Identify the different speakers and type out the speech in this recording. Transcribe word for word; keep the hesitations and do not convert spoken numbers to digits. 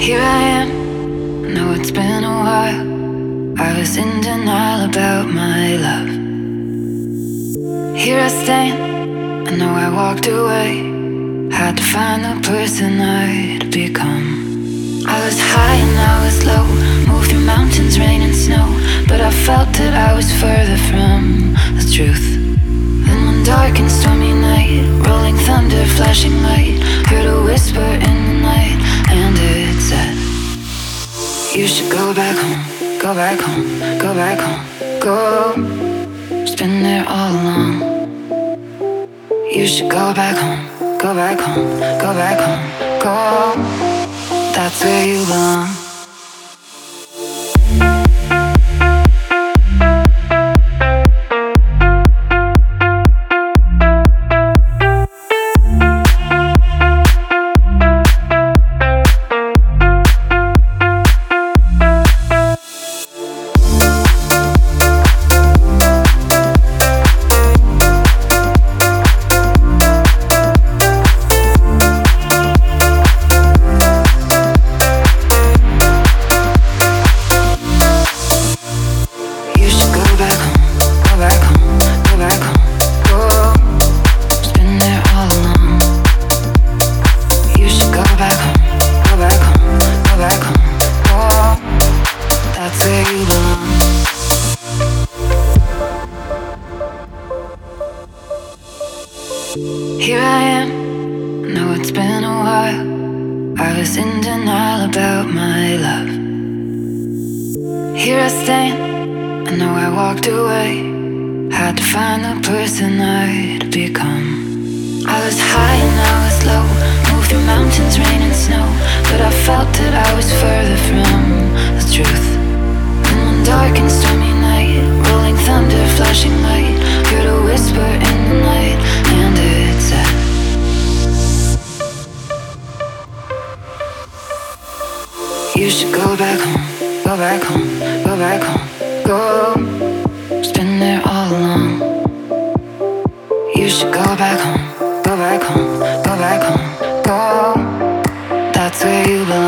Speaker 1: Here I am, know it's been a while. I was in denial about my love. Here I stand, I know I walked away. Had to find the person I'd become. I was high and I was low, moved through mountains, rain and snow, but I felt that I was further from the truth. Then one dark and stormy night, rolling thunder, flashing light, heard a whisper in the night, and it said, you should go back home, go back home, go back home, go. It's been there all along. You should go back home, go back home, go back home, go. That's where you belong. Here I am, know it's been a while. I was in denial about my love. Here I stand, I know I walked away. Had to find the person I'd become. I was high and I was low, moved through mountains, rain and snow, but I felt that I was further from the truth. In one dark and stormy night, rolling thunder, flashing light, heard a whisper in the night, and it said, you should go back home, go back home, go back home, go. It's been there all along. You should go back home, go back home, go back home, go. That's where you belong.